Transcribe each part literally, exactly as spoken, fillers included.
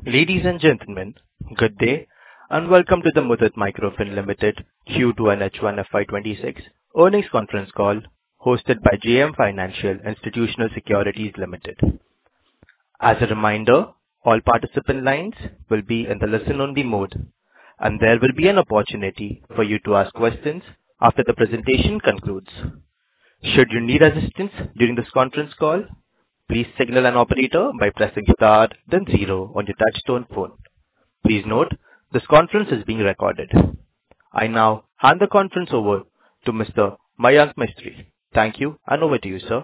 Ladies and gentlemen, good day, and welcome to the Muthoot Microfinance Limited Q two and H one F Y twenty-six earnings conference call hosted by J M Financial Institutional Securities Limited. As a reminder, all participant lines will be in the listen-only mode, and there will be an opportunity for you to ask questions after the presentation concludes. Should you need assistance during this conference call, please signal an operator by pressing star then zero on your touchtone phone. Please note, this conference is being recorded. I now hand the conference over to Mister Mayank Mistry. Thank you, and over to you, sir.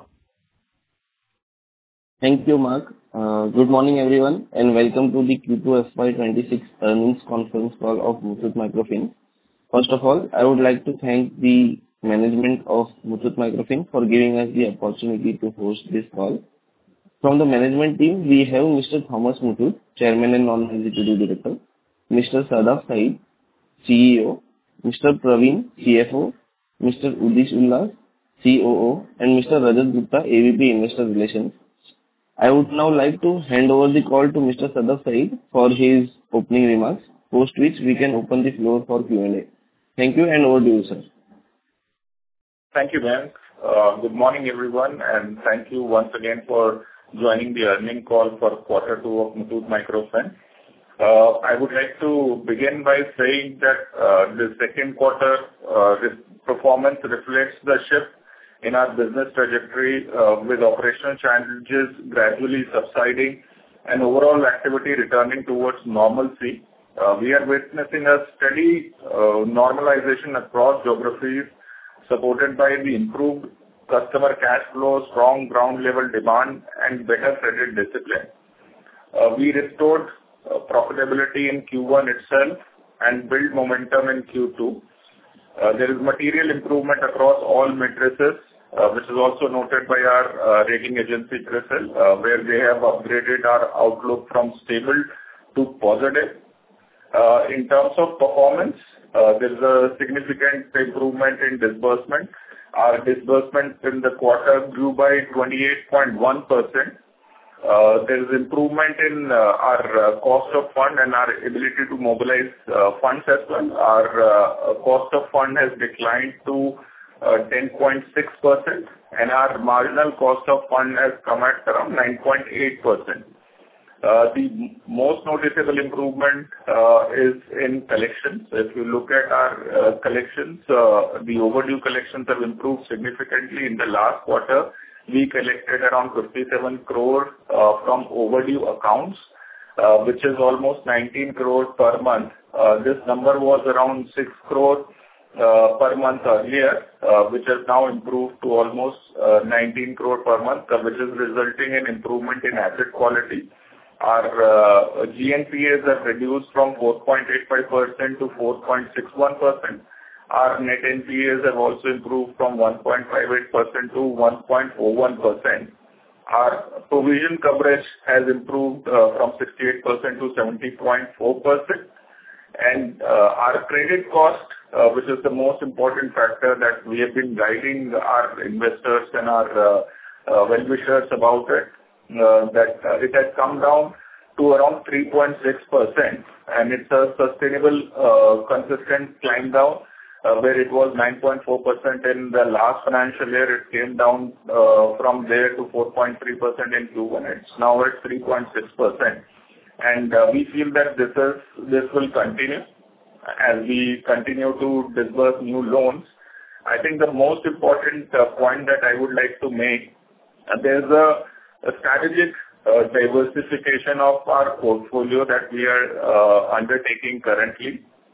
Thank you, Mark. Uh, good morning, everyone, and welcome to the Q two F Y twenty-six earnings conference call of Muthoot Microfinance. First of all, I would like to thank the management of Muthoot Microfinance for giving us the opportunity to host this call. From the management team, we have Mister Thomas Muthoot, Chairman and Non-Executive Director, Mister Sadaf Saeed, C E O, Mister Praveen, C F O, Mister Udish Ullas, C O O, and Mister Rajat Gupta, A V P Investor Relations. I would now like to hand over the call to Mister Sadaf Saeed for his opening remarks, post which we can open the floor for Q and A. Thank you, and over to you, sir. Thank you, Mayank. Uh, good morning, everyone, and thank you once again for joining the earnings call for quarter two of Muthoot Microfinance. Uh, I would like to begin by saying that uh, the second quarter uh, this performance reflects the shift in our business trajectory, uh, with operational challenges gradually subsiding and overall activity returning towards normalcy. Uh, we are witnessing a steady uh, normalization across geographies, supported by the improved customer cash flow, strong ground level demand, and better credit discipline. Uh, we restored uh, profitability in Q one itself and built momentum in Q two. Uh, there is material improvement across all matrices, uh, which is also noted by our uh, rating agency CRISIL, uh, where they have upgraded our outlook from stable to positive. Uh, in terms of performance, uh, there is a significant improvement in disbursement. Our disbursement in the quarter grew by twenty-eight point one percent. Uh, there is improvement in uh, our uh, cost of fund and our ability to mobilize uh, funds as well. Our uh, cost of fund has declined to uh, ten point six percent, and our marginal cost of fund has come at around nine point eight percent. Uh, the most noticeable improvement uh, is in collections. If you look at our uh, collections, uh, the overdue collections have improved significantly. In the last quarter, we collected around fifty-seven crore uh, from overdue accounts, uh, which is almost nineteen crore per month. Uh, this number was around six crore uh, per month earlier, uh, which has now improved to almost uh, nineteen crore per month, uh, which is resulting in improvement in asset quality. Our uh, G N P As have reduced from four point eight five percent to four point six one percent. Our net N P As have also improved from one point five eight percent to one point four one percent. Our provision coverage has improved uh, from sixty-eight percent to seventy point four percent. And uh, our credit cost, uh, which is the most important factor that we have been guiding our investors and our uh, uh, well-wishers about it, Uh, that uh, it has come down to around three point six percent, and it's a sustainable, uh, consistent climb down, uh, where it was nine point four percent in the last financial year. It came down uh, from there to four point three percent in Q one. It's now at three point six percent. And uh, we feel that this is this will continue as we continue to disburse new loans. I think the most important uh, point that I would like to make, uh, there's a a strategic uh, diversification of our portfolio that we are uh, undertaking currently.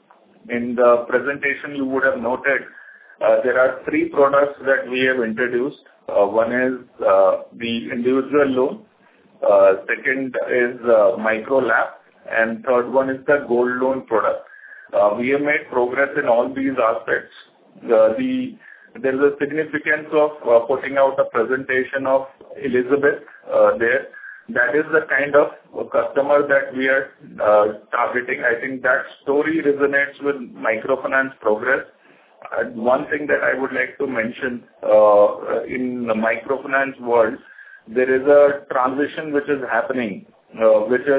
In the presentation, you would have noted uh, there are three products that we have introduced. Uh, one is uh, the individual loan, uh, second is uh, micro lab, and third one is the gold loan product. Uh, we have made progress in all these aspects. Uh, the There is a significance of uh, putting out a presentation of Elizabeth uh, there. That is the kind of customer that we are uh, targeting. I think that story resonates with microfinance progress. Uh, one thing that I would like to mention, uh, in the microfinance world, there is a transition which is happening, uh, which is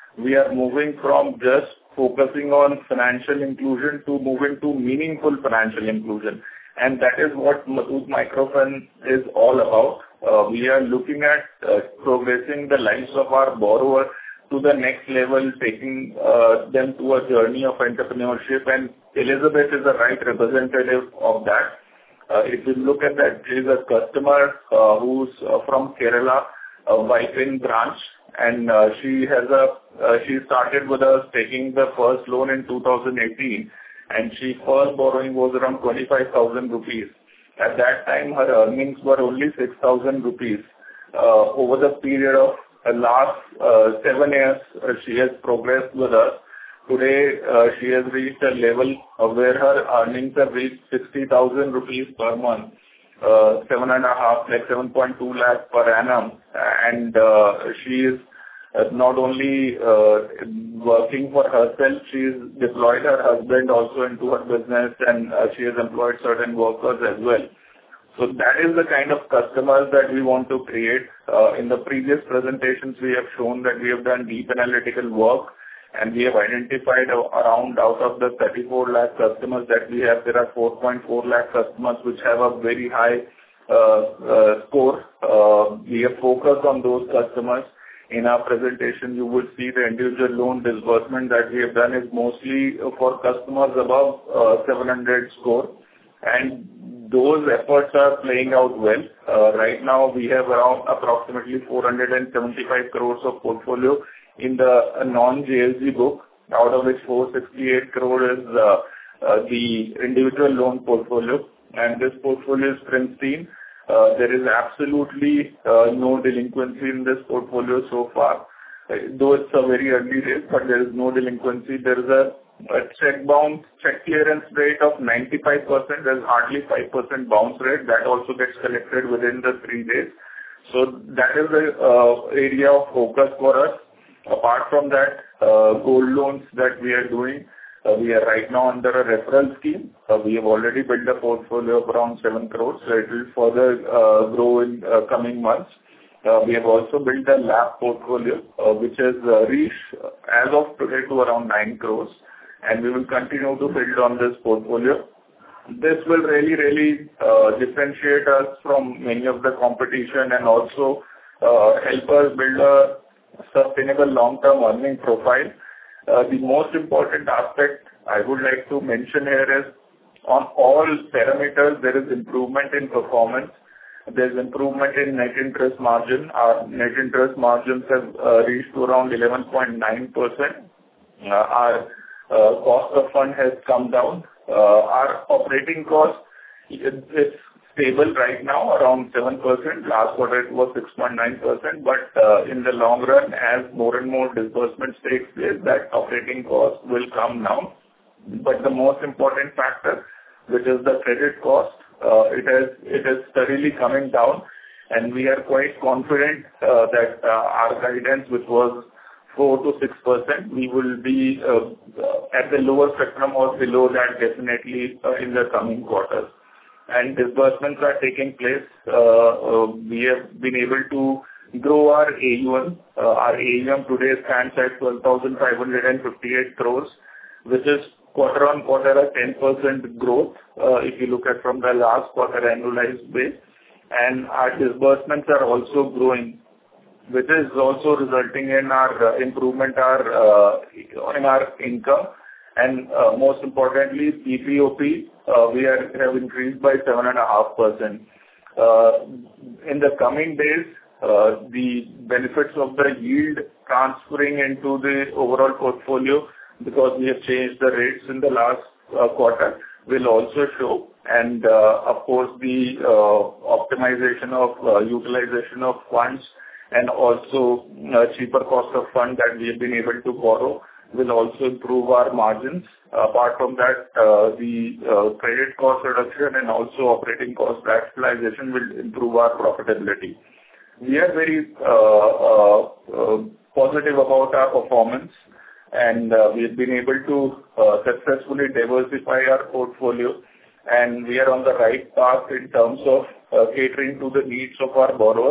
we are moving from just focusing on financial inclusion to moving to meaningful financial inclusion. And that is what Muthoot Microfinance is all about. Uh, we are looking at uh, progressing the lives of our borrower to the next level, taking uh, them to a journey of entrepreneurship, and Elizabeth is the right representative of that. Uh, if you look at that, there is a customer uh, who's uh, from Kerala, a Vipin branch, and uh, she has a uh, she started with us taking the first loan in two thousand eighteen, and she first borrowing was around twenty-five thousand rupees. At that time, her earnings were only six thousand rupees. Uh, over the period of the last uh, seven years, uh, she has progressed with us. Today, uh, she has reached a level of where her earnings have reached sixty thousand rupees per month, uh, seven and a half, like seven point two lakh per annum. And uh, she is uh, not only uh, working for herself, she has deployed her husband also into her business, and uh, she has employed certain workers as well. So that is the kind of customers that we want to create. Uh, in the previous presentations, we have shown that we have done deep analytical work, and we have identified around out of the thirty-four lakh customers that we have, there are four point four lakh customers which have a very high uh, uh, score. Uh, we have focused on those customers. In our presentation, you will see the individual loan disbursement that we have done is mostly for customers above uh, seven hundred score, and those efforts are playing out well. Uh, right now, we have around approximately four hundred seventy-five crores of portfolio in the non-J L G book, out of which four hundred sixty-eight crore is uh, uh, the individual loan portfolio, and this portfolio is pristine. Uh, there is absolutely uh, no delinquency in this portfolio so far. Uh, though it's a very early days, but there is no delinquency. There is a, a check bounce, check clearance rate of ninety-five percent. There's hardly five percent bounce rate. That also gets collected within the three days. So that is the uh, area of focus for us. Apart from that, uh, gold loans that we are doing, uh, we are right now under a referral scheme. Uh, we have already built a portfolio of around seven crores, so it will further uh, grow in uh, coming months. Uh, we have also built a L A P portfolio, uh, which has uh, reached uh, as of today to around nine crores, and we will continue to build on this portfolio. This will really, really uh, differentiate us from many of the competition, and also uh, help us build a sustainable long-term earning profile. Uh, the most important aspect I would like to mention here is on all parameters there is improvement in performance. There is improvement in net interest margin. Our net interest margins have uh, reached to around eleven point nine percent. Uh, our uh, cost of fund has come down. Uh, our operating cost is stable right now, around seven percent. Last quarter it was six point nine percent, but uh, in the long run, as more and more disbursements take place, that operating cost will come down. But the most important factor, which is the credit cost, uh, it has it is steadily coming down, and we are quite confident uh, that uh, our guidance, which was four to six percent, we will be uh, at the lower spectrum or below that definitely uh, in the coming quarters. And disbursements are taking place. Uh, uh, we have been able to grow our A U M. Uh, our A U M today stands at twelve thousand five hundred fifty-eight crores, which is quarter on quarter a ten percent growth, uh, if you look at from the last quarter annualized base. And our disbursements are also growing, which is also resulting in our uh, improvement our, uh, in our income. And uh, most importantly, P P O P, uh, we are, have increased by seven point five percent. Uh, in the coming days, uh, the benefits of the yield transferring into the overall portfolio, because we have changed the rates in the last uh, quarter, will also show. And uh, of course, the uh, optimization of uh, utilization of funds and also uh, cheaper cost of fund that we have been able to borrow will also improve our margins. Apart from that, uh, the uh, credit cost reduction and also operating cost rationalization will improve our profitability. We are very uh, uh, uh, positive about our performance, and uh, we have been able to uh, successfully diversify our portfolio, and we are on the right path in terms of uh, catering to the needs of our borrower.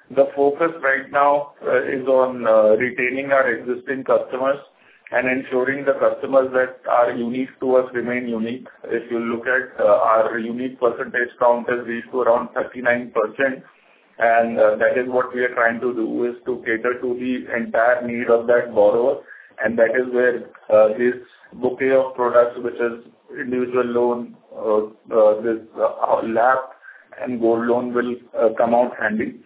The focus right now uh, is on uh, retaining our existing customers and ensuring the customers that are unique to us remain unique. If you look at uh, our unique percentage count has reached to around thirty-nine percent, and uh, that is what we are trying to do, is to cater to the entire need of that borrower. And that is where uh, this bouquet of products, which is individual loan, uh, uh, this uh, L A P and gold loan, will uh, come out handy.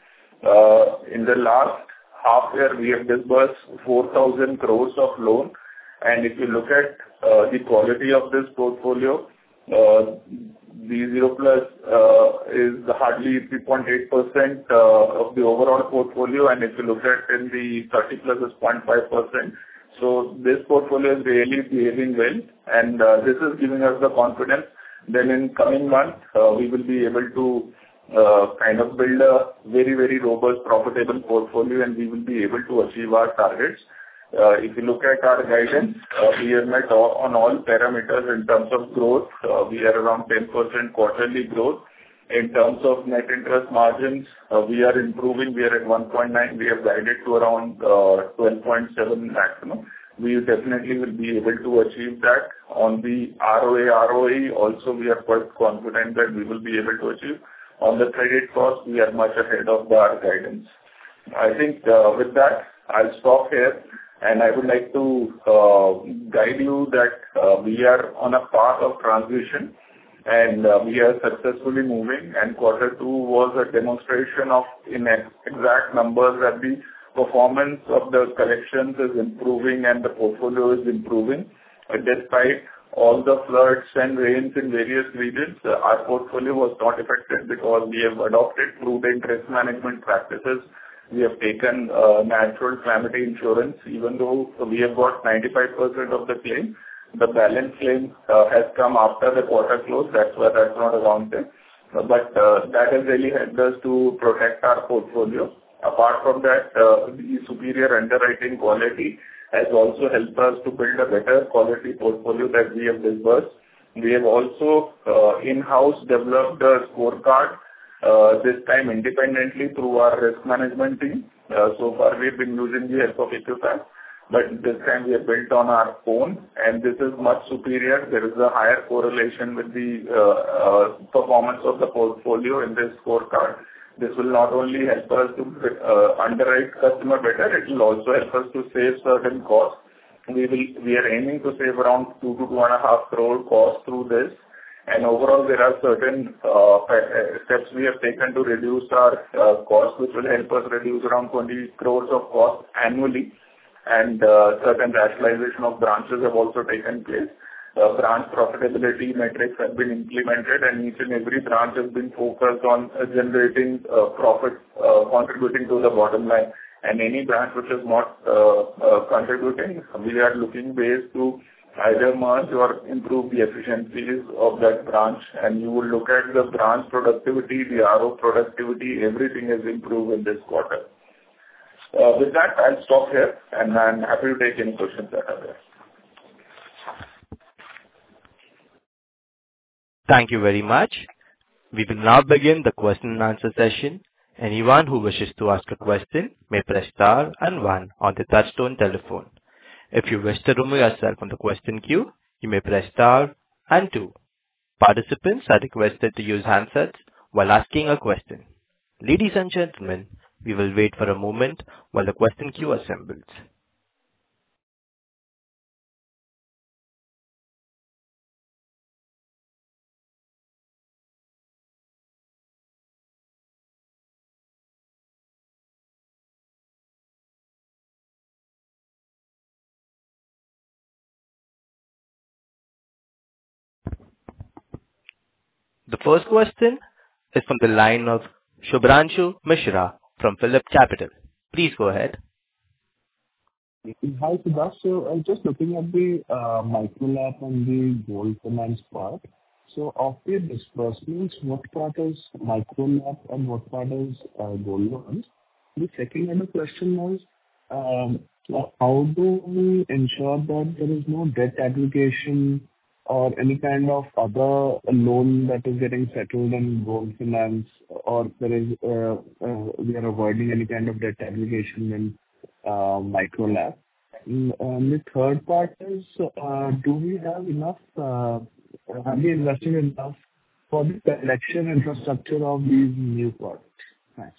Uh, In the last half year, we have disbursed four thousand crores of loan. And if you look at uh, the quality of this portfolio, uh, the zero plus uh, is hardly three point eight percent uh, of the overall portfolio. And if you look at in the thirty plus, is zero point five percent. So this portfolio is really behaving well, and uh, this is giving us the confidence. Then in coming months, uh, we will be able to uh, kind of build a very, very robust, profitable portfolio, and we will be able to achieve our targets. Uh, If you look at our guidance, uh, we have met all, on all parameters in terms of growth. Uh, We are around ten percent quarterly growth. In terms of net interest margins, uh, we are improving. We are at one point nine. We have guided to around uh, twelve point seven maximum. We definitely will be able to achieve that. On the R O A, R O E, also, we are quite confident that we will be able to achieve. On the credit cost, we are much ahead of our guidance. I think, uh, with that, I'll stop here, and I would like to uh, guide you that uh, we are on a path of transition, and uh, we are successfully moving, and quarter two was a demonstration of, in ex- exact numbers, that the performance of the collections is improving and the portfolio is improving. Uh, Despite all the floods and rains in various regions, uh, our portfolio was not affected because we have adopted prudent risk management practices. We have taken uh, natural calamity insurance. Even though we have got ninety-five percent of the claim, the balance claim uh, has come after the quarter close. That's why that's not accounted. Uh, But uh, that has really helped us to protect our portfolio. Apart from that, uh, the superior underwriting quality has also helped us to build a better quality portfolio that we have disbursed. We have also uh, in-house developed a scorecard, uh, this time independently through our risk management team. Uh, So far, we've been using the help of Equifax, but this time we have built on our own, and this is much superior. There is a higher correlation with the uh, uh, performance of the portfolio in this scorecard. This will not only help us to uh, underwrite customer better, it will also help us to save certain costs. We will, we are aiming to save around two to two and a half crore costs through this. And overall, there are certain uh, fa- steps we have taken to reduce our uh, costs, which will help us reduce around twenty crores of costs annually. And uh, certain rationalization of branches have also taken place. Uh, branch profitability metrics have been implemented, and each and every branch has been focused on uh, generating uh, profit, uh, contributing to the bottom line. And any branch which is not uh, uh, contributing, we are looking ways to either merge or improve the efficiencies of that branch. And you will look at the branch productivity, the R O productivity, everything has improved in this quarter. Uh, With that, I'll stop here, and I'm happy to take any questions that are there. Thank you very much. We will now begin the question and answer session. Anyone who wishes to ask a question may press star and one on the touchtone telephone. If you wish to remove yourself from the question queue, you may press star and two. Participants are requested to use handsets while asking a question. Ladies and gentlemen, we will wait for a moment while the question queue assembles. The first question is from the line of Shubhranshu Mishra from Phillip Capital. Please go ahead. Hi, Subhash. So I'm just looking at the uh, Micro LAP and the gold finance part. So of the disbursements, what part is Micro LAP and what part is uh, gold loans? The second other question was, um, how do we ensure that there is no debt aggregation or any kind of other loan that is getting settled in gold finance, or there is uh, uh, we are avoiding any kind of debt aggregation in uh, Micro LAP. Mm, and the third part is, uh, do we have enough, uh, have we invested enough for the collection infrastructure of these new products? Thanks.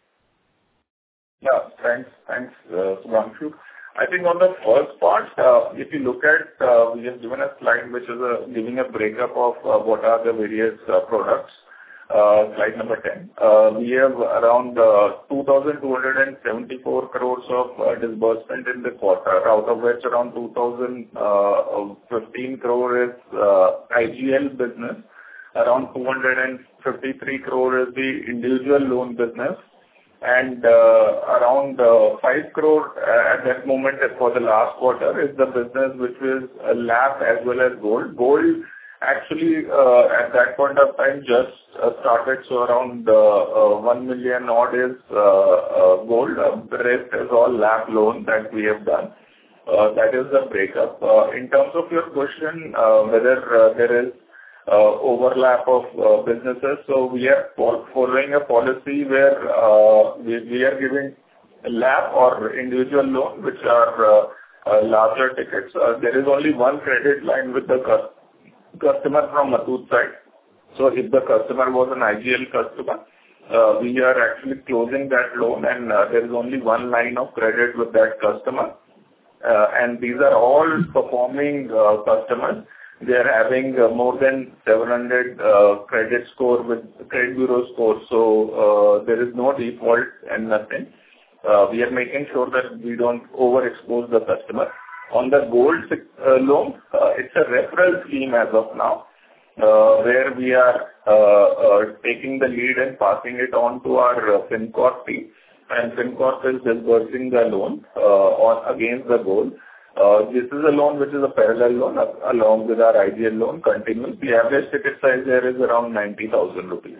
Yeah, thanks. Thanks, uh, Subhanshu. I think on the first part, uh, if you look at, uh, we have given a slide which is a, giving a breakup of uh, what are the various uh, products. Uh, slide number ten. Uh, we have around uh, two thousand two hundred seventy-four crores of uh, disbursement in the quarter, out of which around two thousand fifteen crore is uh, I G L business, around two hundred fifty-three crore is the individual loan business, and uh, around uh, five crore uh, at that moment for the last quarter is the business which is uh, L A P as well as gold. Gold actually uh, at that point of time just uh, started, so around uh, uh, one million odd is uh, uh, gold. Uh, the rest is all L A P loan that we have done. Uh, that is the breakup. Uh, in terms of your question, uh, whether uh, there is Uh, overlap of uh, businesses. So we are following a policy where uh, we, we are giving L A P or individual loan, which are uh, uh, larger tickets. Uh, there is only one credit line with the cu- customer from Muthoot side. So if the customer was an I G L customer, uh, we are actually closing that loan, and uh, there is only one line of credit with that customer. Uh, and these are all performing uh, customers. They are having uh, more than seven hundred uh, credit score with credit bureau score. So uh, there is no default and nothing. Uh, we are making sure that we don't overexpose the customer. On the gold uh, loan, uh, it's a referral scheme as of now, uh, where we are uh, uh, taking the lead and passing it on to our uh, FinCorp team, and FinCorp is disbursing the loan uh, on against the gold. Uh, this is a loan which is a parallel loan uh, along with our I G L loan continues. The average ticket size there is around ninety thousand rupees.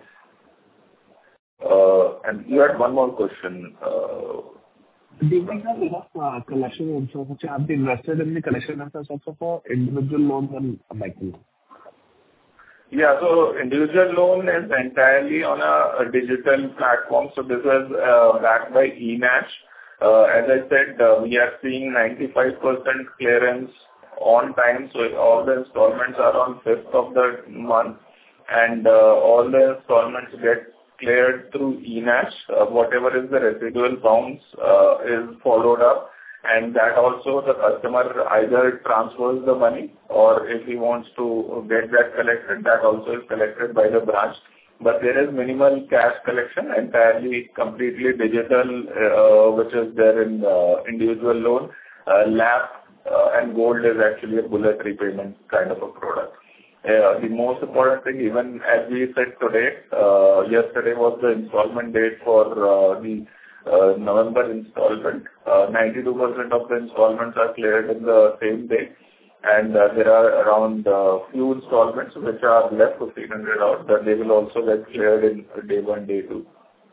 Uh, and you had one more question. Uh, Do we have enough uh, collection infrastructure? Have we invested in the collection infrastructure for individual loans and micro? Yeah, so individual loan is entirely on a, a digital platform. So this was uh, backed by eNACH. Uh, as I said, uh, we are seeing ninety-five percent clearance on time, so all the installments are on fifth of the month, and uh, all the installments get cleared through eNACH. Uh, whatever is the residual bounce uh, is followed up, and that also the customer either transfers the money, or if he wants to get that collected, that also is collected by the branch. But there is minimal cash collection, entirely completely digital, uh, which is there in uh, individual loan. Uh, L A P uh, and gold is actually a bullet repayment kind of a product. Uh, the most important thing, even as we said today, uh, yesterday was the installment date for uh, the uh, November installment. Uh, ninety-two percent of the installments are cleared in the same day. And uh, there are around uh, few installments which are left, fifteen hundred out, that they will also get cleared in day one, day two.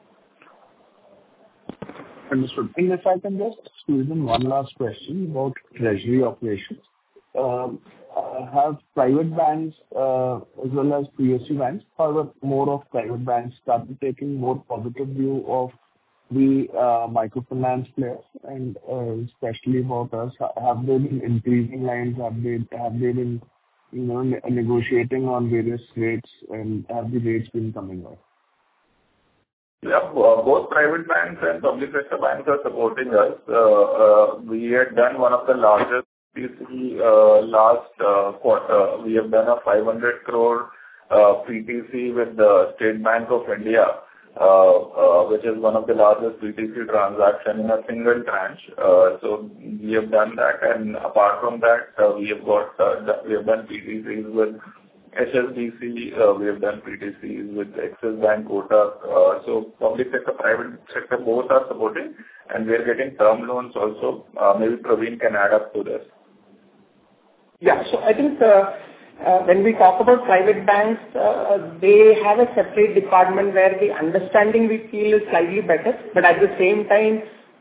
Understood. And if I can just squeeze in one last question about treasury operations. Um, uh, have private banks uh, as well as P S U banks, however, more of private banks started taking more positive view of the uh, microfinance players, and uh, especially about us? Have they been increasing lines? Have they have they been, you know, ne- negotiating on various rates, and have the rates been coming up? Yeah, uh, both private banks and public sector banks are supporting us. Uh, uh, we had done one of the largest P T C uh, last uh, quarter. We have done a five hundred crore uh, P T C with the State Bank of India. Uh, uh, which is one of the largest P T C transaction in a single tranche. Uh, so we have done that, and apart from that, uh, we have got uh, we have done P T Cs with H S B C, uh, we have done P T Cs with Axis Bank, Kotak. Uh, so public sector, private sector, both are supporting, and we are getting term loans also. Uh, maybe Praveen can add up to this. Yeah, so I think uh, Uh, when we talk about private banks, uh, they have a separate department where the understanding we feel is slightly better, but at the same time,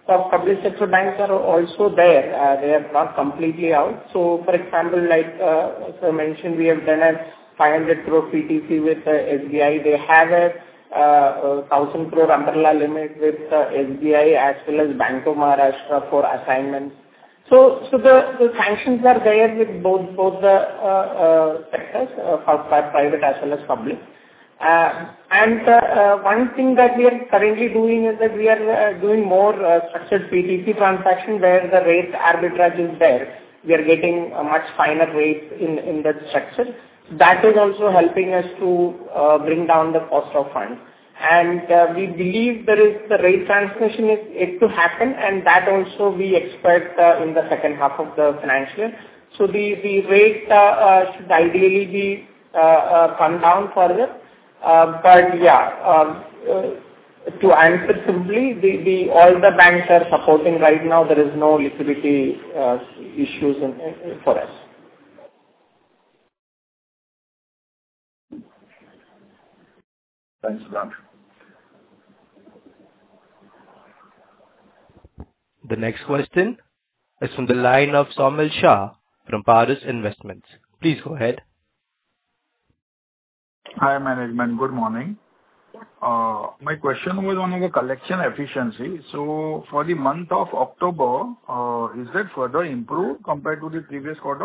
of public sector banks are also there. Uh, They are not completely out. So, for example, like uh, as I mentioned, we have done a five hundred crore P T C with uh, S B I. They have a uh, one thousand crore umbrella limit with uh, S B I as well as Bank of Maharashtra for assignments. So, so the, the sanctions are there with both both the uh, uh, sectors, uh, for, for private as well as public. Uh, and uh, uh, one thing that we are currently doing is that we are uh, doing more uh, structured P T C transaction where the rate arbitrage is there. We are getting a much finer rates in, in that structure. That is also helping us to uh, bring down the cost of funds. And uh, we believe there is the rate transmission is yet to happen, and that also we expect uh, in the second half of the financial year. So the, the rate uh, uh, should ideally be uh, uh, come down further. Uh, but yeah, um, uh, to answer simply, the, the all the banks are supporting right now. There is no liquidity uh, issues in, in, for us. Thanks, Sudhanshu. The next question is from the line of Saumil Shah from Paras Investments. Please go ahead. Hi, management. Good morning. Uh, my question was on the collection efficiency. So, for the month of October, uh, is that further improved compared to the previous quarter?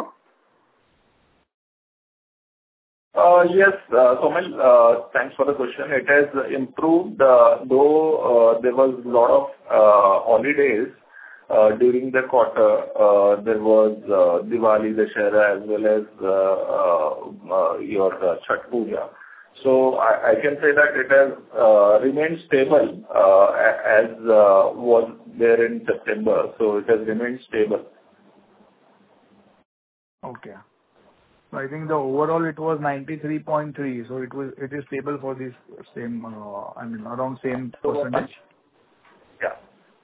Uh, Yes, uh, Saumil, uh, thanks for the question. It has improved, uh, though uh, there was a lot of uh, holidays uh, during the quarter. Uh, There was uh, Diwali, Dussehra, as well as uh, uh, uh, your uh, Chhath Puja. So I I can say that it has uh, remained stable uh, a- as uh, was there in September. So it has remained stable. Okay. So I think the overall it was ninety-three point three. So it was it is stable for this same, uh, I mean, around same percentage. Yeah.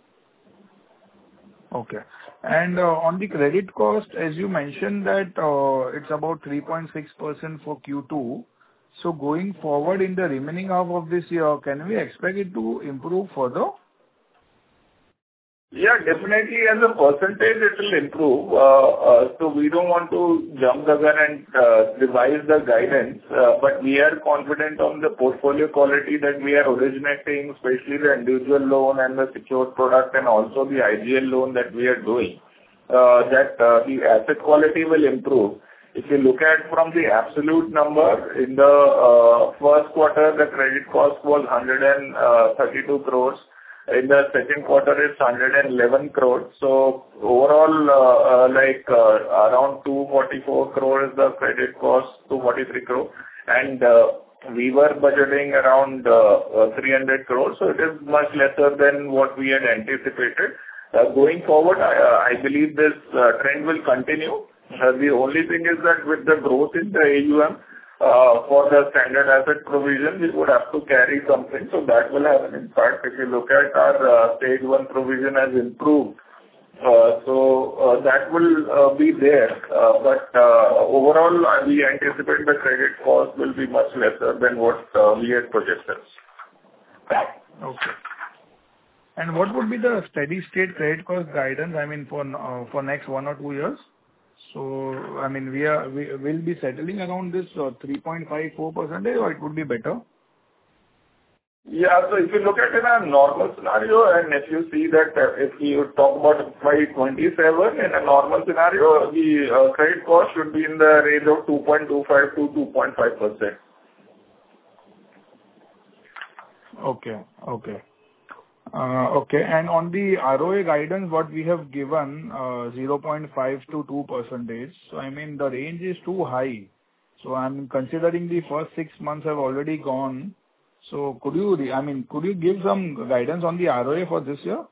Okay. And uh, on the credit cost, as you mentioned that uh, it's about three point six percent for Q two. So going forward in the remaining half of this year, can we expect it to improve further? Yeah, definitely as a percentage it will improve. Uh, uh, So we don't want to jump the gun and uh, revise the guidance, uh, but we are confident on the portfolio quality that we are originating, especially the individual loan and the secured product, and also the I G L loan that we are doing, uh, that uh, the asset quality will improve. If you look at from the absolute number, in the uh, first quarter, the credit cost was one hundred thirty-two crores. In the second quarter, it's one hundred eleven crores. So overall, uh, uh, like uh, around two hundred forty-four crores is the credit cost, two hundred forty-three crores, and uh, we were budgeting around uh, uh, three hundred crores. So it is much lesser than what we had anticipated. Uh, going forward, I, I believe this uh, trend will continue. Uh, the only thing is that with the growth in the A U M, Uh, for the standard asset provision, we would have to carry something, so that will have an impact. If you look at our uh, stage one provision has improved, uh, so uh, that will uh, be there. Uh, But uh, overall, uh, we anticipate the credit cost will be much lesser than what uh, we had projected. Okay. And what would be the steady state credit cost guidance, I mean, for uh, for next one or two years? So, I mean, we are we will be settling around this uh, three point five four percent, or it would be better? Yeah. So if you look at it in a normal scenario, and if you see that, uh, if you talk about FY twenty-seven, in a normal scenario, the uh, credit cost should be in the range of two point two five to two point five percent. Okay. Okay. Uh, Okay. And on the R O A guidance, what we have given, uh, zero point five to two percentage. So, I mean, the range is too high. So, I'm considering the first six months have already gone. So, could you, re- I mean, could you give some guidance on the R O A for this year?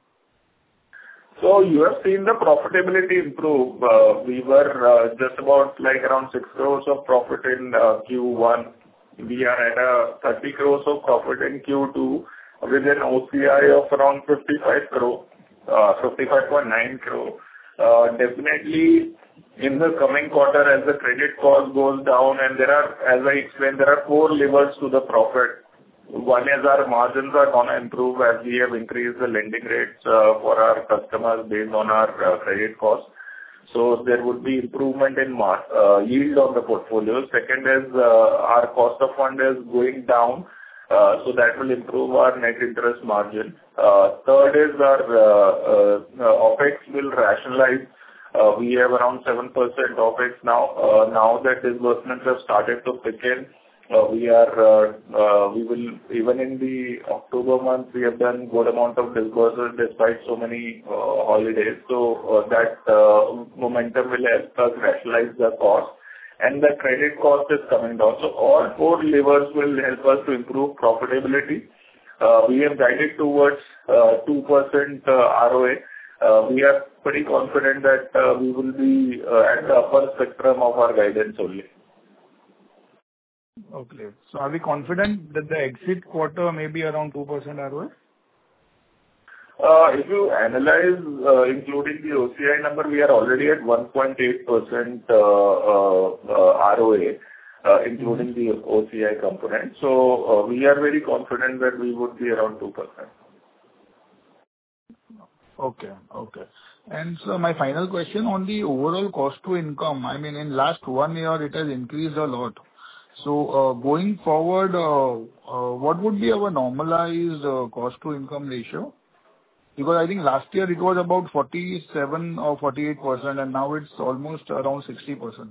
So you have seen the profitability improve. Uh, We were uh, just about like around six crores of profit in uh, Q one. We are at uh, thirty crores of profit in Q two with an O C I of around fifty-five crore, uh, fifty-five point nine crore. Uh, Definitely in the coming quarter, as the credit cost goes down, and there are, as I explained, there are four levers to the profit. One is our margins are gonna improve as we have increased the lending rates for our customers based on our credit costs. So there would be improvement in yield on the portfolio. Second is our cost of fund is going down, so that will improve our net interest margin. Third is our OpEx will rationalize. We have around seven percent OpEx now. Now that disbursements have started to pick in, we are, we will even in the October month, we have done good amount of disbursements despite so many holidays. So, that momentum will help us rationalize the cost, and the credit cost is coming down. So all four levers will help us to improve profitability. We have guided towards two percent R O A. We are pretty confident that we will be at the upper spectrum of our guidance only. Okay. So are we confident that the exit quarter may be around two percent R O A? If you analyze, including the O C I number, we are already at one point eight percent R O A, including the O C I component. So, we are very confident that we would be around two percent. Okay. Okay. And so my final question on the overall cost to income, I mean, in last one year, it has increased a lot. So, uh, going forward, uh, uh, what would be our normalized uh, cost to income ratio? Because I think last year it was about forty-seven or forty-eight percent, and now it's almost around sixty percent.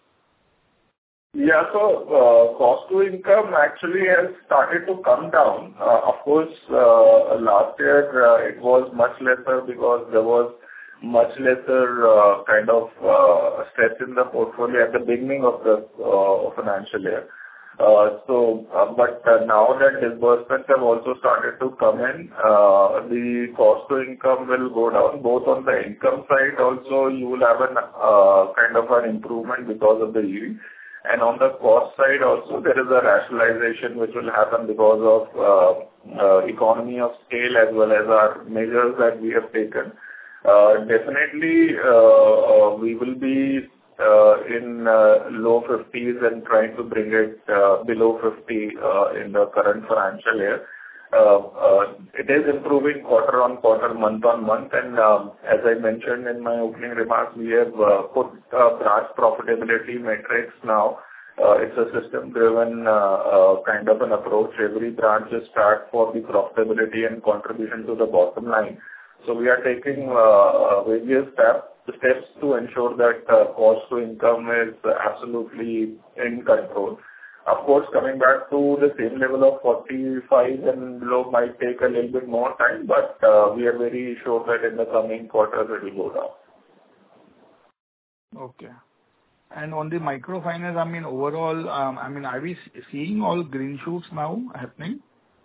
Yeah. So, uh, cost to income actually has started to come down. Uh, Of course, uh, last year, uh, it was much lesser because there was much lesser uh, kind of uh, stress in the portfolio at the beginning of the uh, financial year. Uh, So, uh, but uh, now that disbursements have also started to come in, uh, the cost to income will go down. Both on the income side also, you will have an uh, kind of an improvement because of the yield. And on the cost side also, there is a rationalization which will happen because of uh, uh, economy of scale as well as our measures that we have taken. Uh, Definitely, uh, uh, we will be uh, in uh, low fifties and trying to bring it uh, below fifty uh, in the current financial year. Uh, uh, It is improving quarter on quarter, month on month, and um, as I mentioned in my opening remarks, we have uh, put uh, branch profitability metrics now. Uh, It's a system-driven uh, uh, kind of an approach. Every branch is tracked for the profitability and contribution to the bottom line. So we are taking uh, various steps steps to ensure that uh, cost to income is absolutely in control. Of course, coming back to the same level of forty-five and below might take a little bit more time, but uh, we are very sure that in the coming quarters it will go down. Okay. And on the microfinance, I mean, overall, um, I mean, are we seeing all green shoots now happening?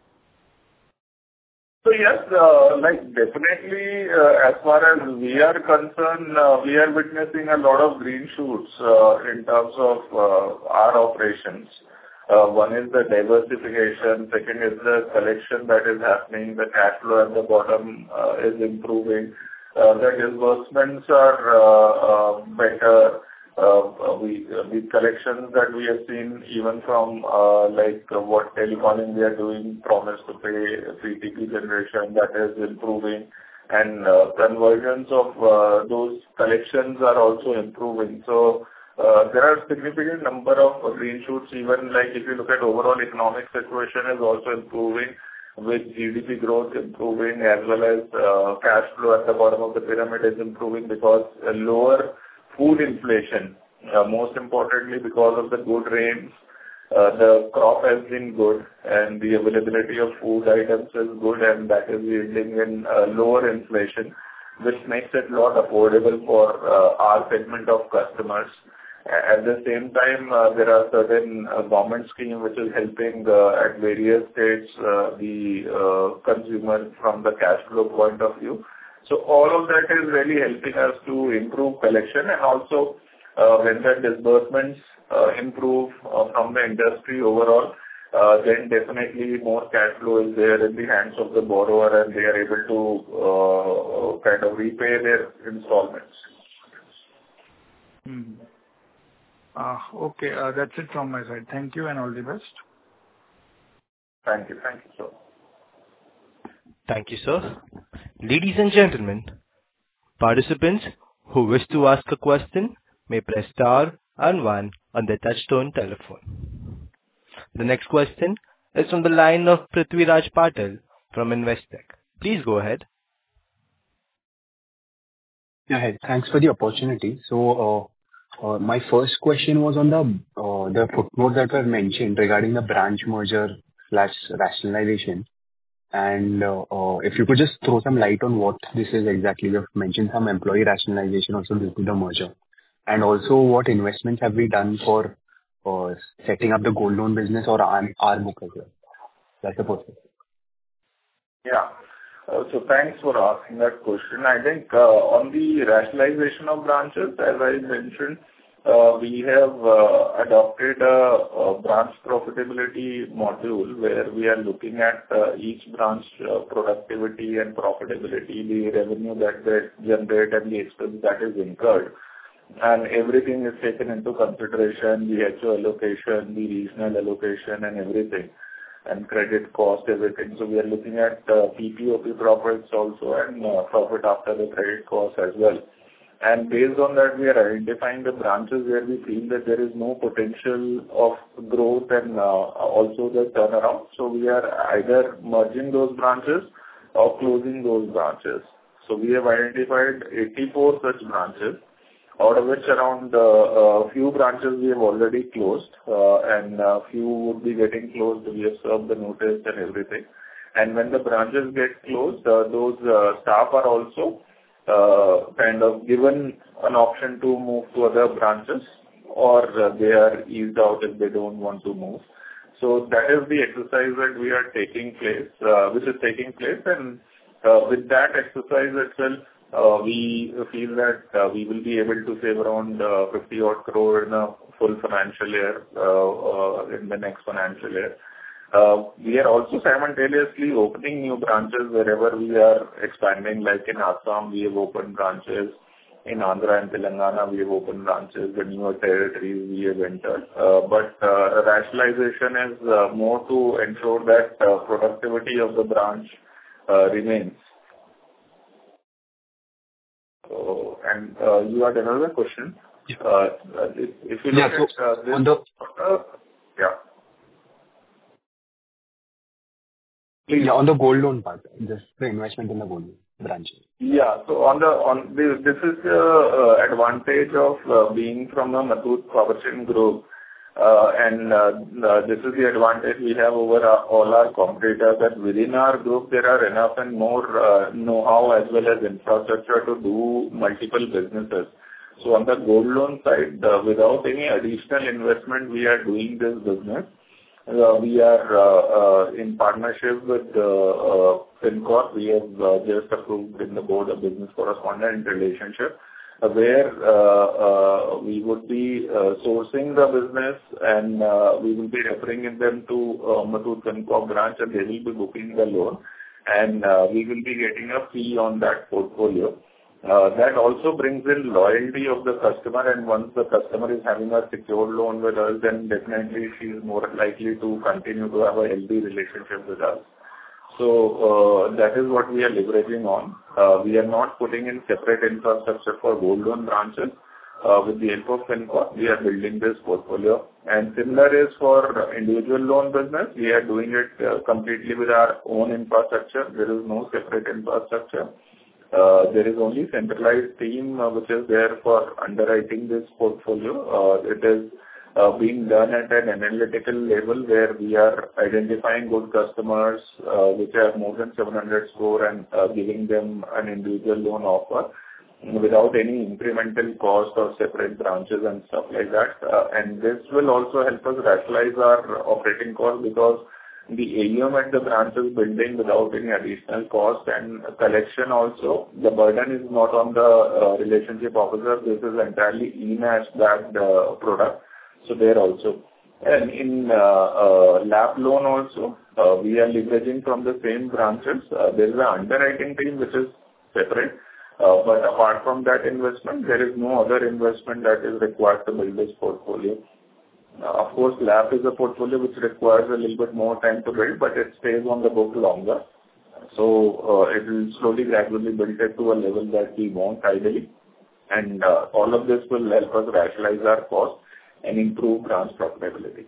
So yes, uh, like definitely, uh, as far as we are concerned, uh, we are witnessing a lot of green shoots uh, in terms of uh, our operations. Uh, One is the diversification, second is the collection that is happening, the cash flow at the bottom uh, is improving. Uh, The disbursements are uh, uh, better. Uh, we uh, The collections that we have seen even from uh, like uh, what telecalling we are doing, promise to pay, P T P generation, that is improving, and uh, conversions of uh, those collections are also improving. So uh, there are significant number of green shoots. Even like if you look at overall economic situation is also improving, with G D P growth improving as well as uh, cash flow at the bottom of the pyramid is improving because a lower food inflation, uh, most importantly because of the good rains, uh, the crop has been good and the availability of food items is good, and that is yielding in uh, lower inflation, which makes it a lot affordable for uh, our segment of customers. At the same time, uh, there are certain uh, government schemes which is helping uh, at various states uh, the uh, consumer from the cash flow point of view. So all of that is really helping us to improve collection, and also uh, when the disbursements uh, improve uh, from the industry overall, uh, then definitely more cash flow is there in the hands of the borrower, and they are able to uh, kind of repay their installments. Hmm. Uh, okay, uh, that's it from my side. Thank you and all the best. Thank you. Thank you, sir. Thank you, sir. Ladies and gentlemen, participants who wish to ask a question may press star and one on their touchtone telephone. The next question is from the line of Prithviraj Patil from Investec. Please go ahead. Yeah, hi. Thanks for the opportunity. So, uh, uh, my first question was on the uh, the footnote that were mentioned regarding the branch merger slash rationalization. And uh, uh, if you could just throw some light on what this is exactly. You've mentioned some employee rationalization also due to the merger. And also, what investments have we done for uh, setting up the gold loan business or our, our book as well? That's the first one. Yeah. Uh, So thanks for asking that question. I think uh, on the rationalization of branches, as I mentioned, uh, we have uh, adopted a, a branch profitability module where we are looking at uh, each branch uh, productivity and profitability, the revenue that they generate and the expense that is incurred. And everything is taken into consideration, the H O allocation, the regional allocation and everything, and credit cost, everything. So we are looking at uh, P P O P profits also and uh, profit after the credit cost as well. And based on that, we are identifying the branches where we feel that there is no potential of growth and uh, also the turnaround. So we are either merging those branches or closing those branches. So we have identified eighty-four such branches, out of which around a uh, uh, few branches we have already closed, uh, and a few would be getting closed. We have served the notice and everything. And when the branches get closed, uh, those uh, staff are also uh, kind of given an option to move to other branches, or uh, they are eased out if they don't want to move. So that is the exercise that we are taking place, uh, which is taking place, and uh, with that exercise itself, Uh, we feel that uh, we will be able to save around uh, fifty odd crore in a full financial year, uh, uh, in the next financial year. Uh, we are also simultaneously opening new branches wherever we are expanding, like in Assam, we have opened branches. In Andhra and Telangana, we have opened branches. The newer territories we have entered. Uh, but uh, rationalization is uh, more to ensure that uh, productivity of the branch uh, remains. So, and uh, you had another question. Uh, if, if you look yeah, so at uh, this, on the uh, yeah. Please. Yeah, on the gold loan part, just the investment in the gold loan branches. Yeah. So on the on this, this is the uh, advantage of uh, being from the Muthoot Powerchain Group. Uh, and uh, uh, this is the advantage we have over our, all our competitors, that within our group there are enough and more uh, know-how as well as infrastructure to do multiple businesses. So on the gold loan side, uh, without any additional investment, we are doing this business. Uh, we are uh, uh, in partnership with uh, uh, FinCorp. We have uh, just approved in the board a business correspondent relationship, Uh, where uh, uh, we would be uh, sourcing the business, and uh, we will be referring them to uh, Muthoot FinCorp branch, and they will be booking the loan, and uh, we will be getting a fee on that portfolio. Uh, that also brings in loyalty of the customer, and once the customer is having a secured loan with us, then definitely she is more likely to continue to have a healthy relationship with us. So uh, that is what we are leveraging on. Uh, we are not putting in separate infrastructure for gold loan branches. Uh, with the help of FinCorp, we are building this portfolio. And similar is for individual loan business. We are doing it uh, completely with our own infrastructure. There is no separate infrastructure. Uh, there is only centralized team uh, which is there for underwriting this portfolio. Uh, it is Uh, being done at an analytical level where we are identifying good customers uh, which have more than seven hundred score and uh, giving them an individual loan offer without any incremental cost or separate branches and stuff like that. Uh, and this will also help us rationalize our operating cost, because the A U M at the branch is building without any additional cost, and collection also, the burden is not on the uh, relationship officer. This is entirely e-match-backed uh, product. So there also. And in uh, uh, LAP loan also, uh, we are leveraging from the same branches. Uh, there is an underwriting team which is separate. Uh, but apart from that investment, there is no other investment that is required to build this portfolio. Of course, LAP is a portfolio which requires a little bit more time to build, but it stays on the book longer. So uh, it will slowly, gradually build it to a level that we want ideally. And uh, all of this will help us rationalize our costs and improve branch profitability.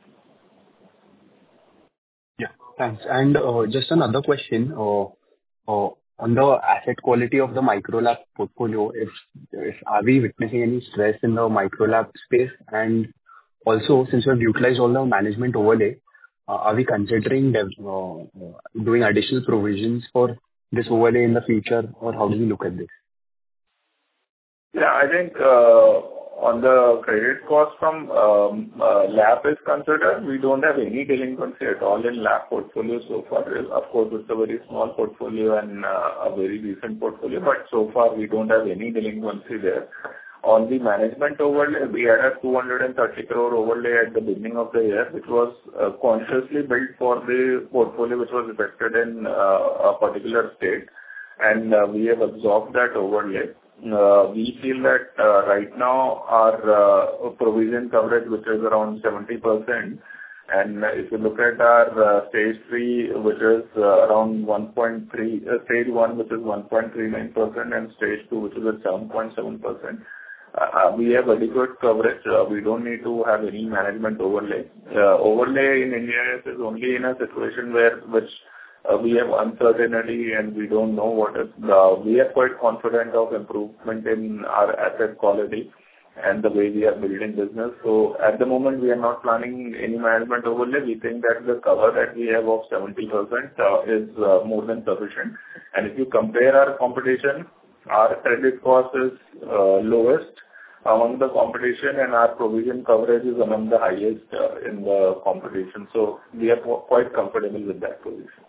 Yeah, thanks. And uh, just another question. Uh, uh, On the asset quality of the Micro LAP portfolio, if if are we witnessing any stress in the Micro LAP space? And also, since we have utilized all the management overlay, uh, are we considering dev- uh, uh, doing additional provisions for this overlay in the future, or how do we look at this? Yeah, I think uh, on the credit cost from um, uh, LAP is considered, we don't have any delinquency at all in LAP portfolio so far. Of course, it's a very small portfolio and uh, a very recent portfolio, but so far we don't have any delinquency there. On the management overlay, we had a two hundred thirty crore overlay at the beginning of the year, which was uh, consciously built for the portfolio which was affected in uh, a particular state, and uh, we have absorbed that overlay. Uh, we feel that uh, right now our uh, provision coverage, which is around seventy percent, and if you look at our uh, stage three, which is uh, around one point three, uh, stage one, which is one point three nine percent, and stage two, which is at seven point seven percent, uh, we have adequate coverage. Uh, we don't need to have any management overlay. Uh, overlay in India is only in a situation where which Uh, we have uncertainty and we don't know what is. Uh, we are quite confident of improvement in our asset quality and the way we are building business. So at the moment, we are not planning any management overlay. We think that the cover that we have of seventy percent uh, is uh, more than sufficient. And if you compare our competition, our credit cost is uh, lowest among the competition, and our provision coverage is among the highest uh, in the competition. So we are quite comfortable with that position.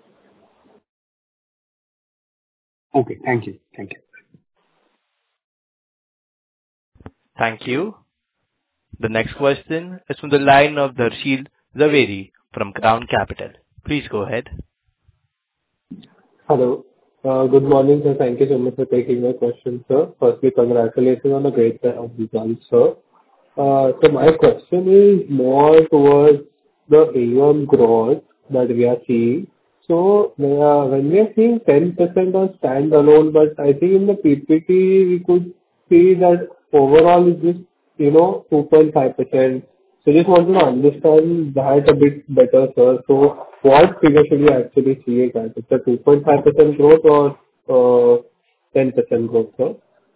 Okay, thank you. Thank you. Thank you. The next question is from the line of Darshil Zaveri from Crown Capital. Please go ahead. Hello. Uh, Good morning, sir. Thank you so much for taking my question, sir. Firstly, congratulations on the great set of results, sir. Uh, So my question is more towards the A U M growth that we are seeing. So, uh, when we are seeing ten percent on standalone, but I think in the P P T, we could see that overall is just, you know, two point five percent. So just wanted to understand that a bit better, sir. So what figure should we actually see it at? It's a two point five percent growth or uh, ten percent growth, sir?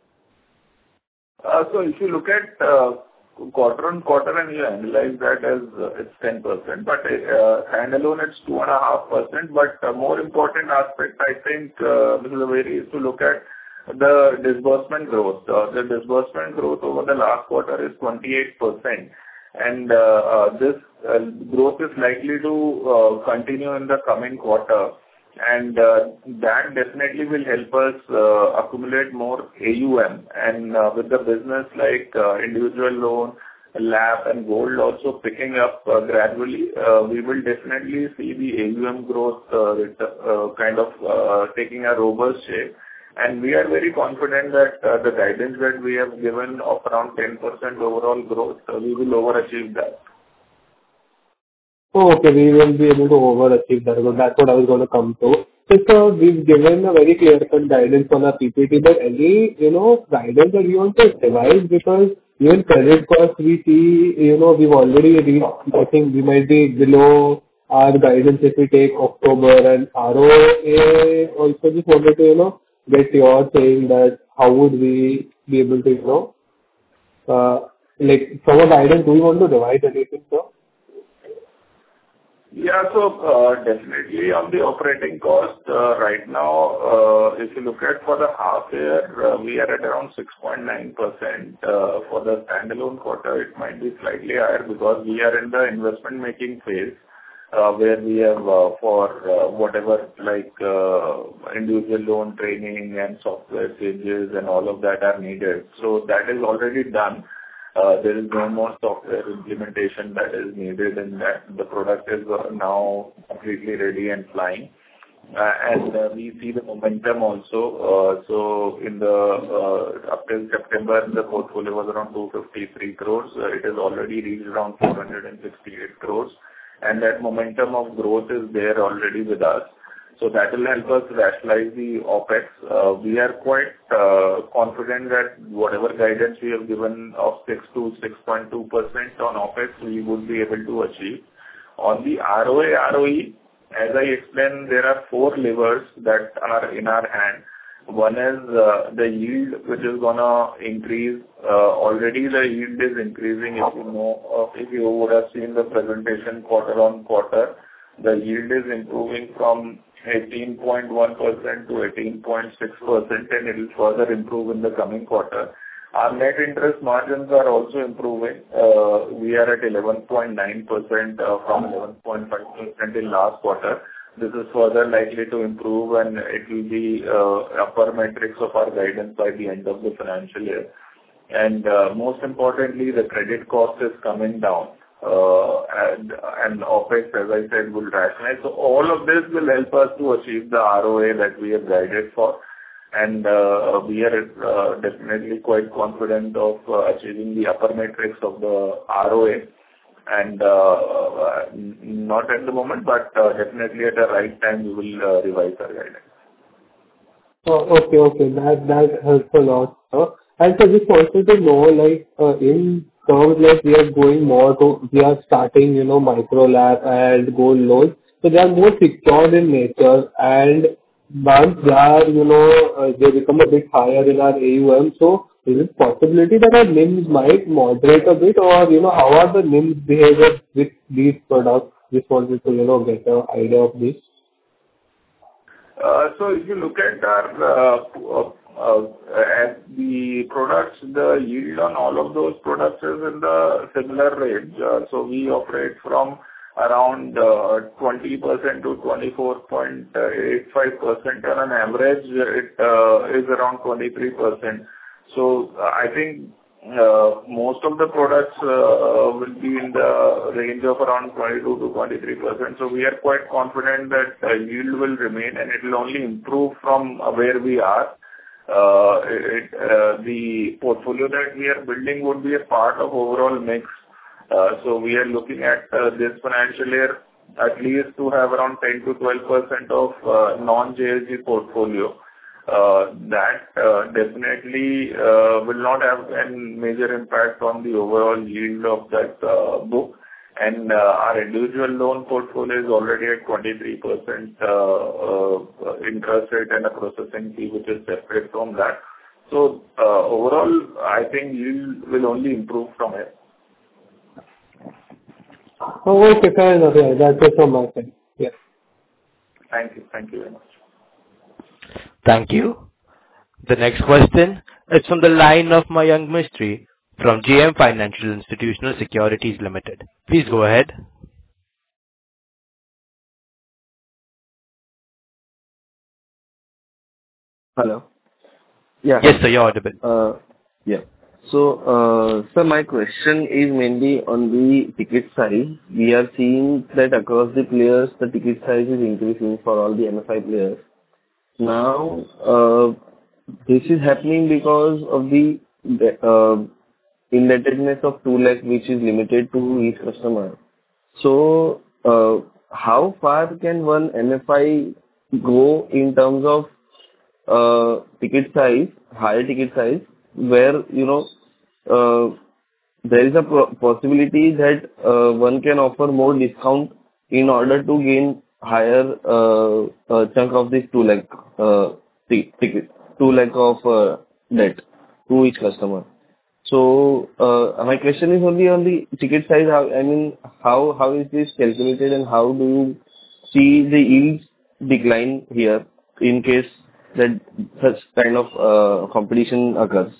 Uh, So if you look at uh, quarter-on-quarter and you analyze that as uh, it's ten percent, but uh, standalone it's two point five percent. But uh, more important aspect, I think, uh, Mister Zaveri, is to look at the disbursement growth. Uh, The disbursement growth over the last quarter is twenty-eight percent, and uh, uh, this uh, growth is likely to uh, continue in the coming quarter. And uh, that definitely will help us uh, accumulate more A U M. And uh, with the business like uh, individual loan, LAP, and gold also picking up uh, gradually, uh, we will definitely see the A U M growth uh, with, uh, kind of uh, taking a robust shape. And we are very confident that uh, the guidance that we have given of around ten percent overall growth, uh, we will overachieve that. Oh, okay, we will be able to overachieve that. So that's what I was going to come to. So, sir, we've given a very clear-cut guidance on our P P T, but any, you know, guidance that we want to revise, because even credit costs we see, you know, we've already reached, I think we might be below our guidance if we take October, and R O A also just wanted to, you know, get your saying that how would we be able to, you know, uh, like, from a guidance, do we want to revise anything, sir? Yeah. So, uh definitely on the operating cost, uh right now, uh if you look at for the half year, uh we are at around six point nine percent. Uh For the standalone quarter, it might be slightly higher because we are in the investment making phase, uh where we have, uh for, uh whatever, like, uh individual loan training and software changes and all of that are needed. So that is already done. Uh, there is no more software implementation that is needed, and that the product is uh, now completely ready and flying. Uh, and uh, we see the momentum also. Uh, so in the uh, up till September, the portfolio was around two hundred fifty-three crores. Uh, it has already reached around four hundred sixty-eight crores, and that momentum of growth is there already with us. So that will help us rationalize the OpEx. Uh, we are quite uh, confident that whatever guidance we have given of six to six point two percent on OpEx, we would be able to achieve. On the R O A, R O E, as I explained, there are four levers that are in our hand. One is uh, the yield, which is gonna increase. Uh, already the yield is increasing. If you know, uh, if you would have seen the presentation quarter on quarter, the yield is improving from eighteen point one percent to eighteen point six percent, and it will further improve in the coming quarter. Our net interest margins are also improving. Uh, we are at eleven point nine percent uh, from eleven point five percent in last quarter. This is further likely to improve, and it will be uh, upper metrics of our guidance by the end of the financial year. And uh, most importantly, the credit cost is coming down, uh, and, and OpEx, as I said, will rationalize. So all of this will help us to achieve the R O A that we have guided for. And uh, we are uh, definitely quite confident of uh, achieving the upper metrics of the R O A. And uh, uh, not at the moment, but uh, definitely at the right time, we will uh, revise our guidance. Oh, okay, okay. That that helps a lot, sir. And so just wanted to know, like, uh, in terms like we are going more to, we are starting, you know, micro lab and gold loans. So they are more secured in nature, and once they are, you know, uh, they become a bit higher in our A U M. So is it possibility that our N I Ms might moderate a bit, or, you know, how are the N I Ms behavior with these products? Just wanted to, you know, get an idea of this. Uh, so if you look at our uh, uh, at the products, the yield on all of those products is in the similar range. Uh, so we operate from around uh, twenty percent to twenty-four point eight five percent. On an average, it uh, is around twenty-three percent. So uh, I think uh, most of the products uh, will be in the range of around twenty-two to twenty-three percent. So we are quite confident that uh, yield will remain, and it will only improve from uh, where we are. Uh, it, uh, the portfolio that we are building would be a part of overall mix. Uh, so we are looking at uh, this financial year at least to have around ten to twelve percent of uh, non-J L G portfolio. Uh, that uh, definitely uh, will not have a major impact on the overall yield of that uh, book. And uh, our individual loan portfolio is already at twenty-three percent uh, uh, interest rate and a processing fee, which is separate from that. So uh, overall, I think yield will only improve from here. Oh, okay, fair enough. Yeah, that's it from my side. Yeah. Thank you. Thank you very much. Thank you. The next question is from the line of Mayank Mistry from J M Financial Institutional Securities Limited. Please go ahead. Hello. Yeah. Yes, sir, you're audible. Uh, yeah. So, uh, sir, my question is mainly on the ticket size. We are seeing that across the players, the ticket size is increasing for all the M F I players. Now, uh, this is happening because of the uh, indebtedness of two lakh, which is limited to each customer. So, uh, how far can one M F I go in terms of uh, ticket size, higher ticket size, where, you know, uh, there is a pro- possibility that uh, one can offer more discount in order to gain higher uh, uh, chunk of this two lakh uh, t- ticket, two lakh of uh, debt to each customer. So uh, my question is only on the ticket size. How, I mean, how how is this calculated, and how do you see the yields decline here in case that such kind of uh, competition occurs?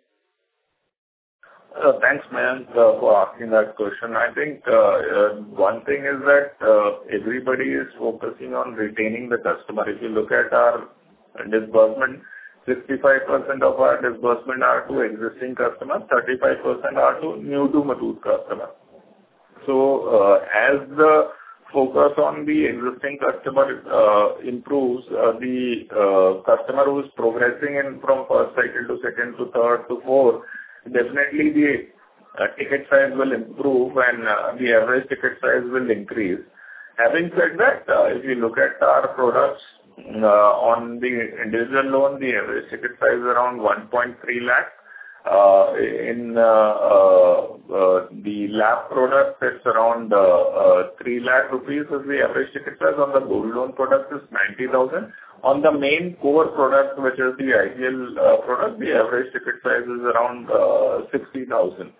Uh, Thanks, Mayank, uh, for asking that question. I think uh, uh, one thing is that uh, everybody is focusing on retaining the customer. If you look at our disbursement, sixty-five percent of our disbursement are to existing customers, thirty-five percent are to new to Muthoot customers. So, uh, as the focus on the existing customer uh, improves, uh, the uh, customer who is progressing in from first cycle to second to third to fourth, definitely the uh, ticket size will improve and uh, the average ticket size will increase. Having said that, uh, if you look at our products uh, on the individual loan, the average ticket size is around one point three lakh. Uh, in uh, uh, uh, the L A P product, it's around uh, uh, three lakh rupees is the average ticket size. On the gold loan product is ninety thousand. On the main core product, which is the I P L uh, product, the average ticket size is around uh, sixty thousand.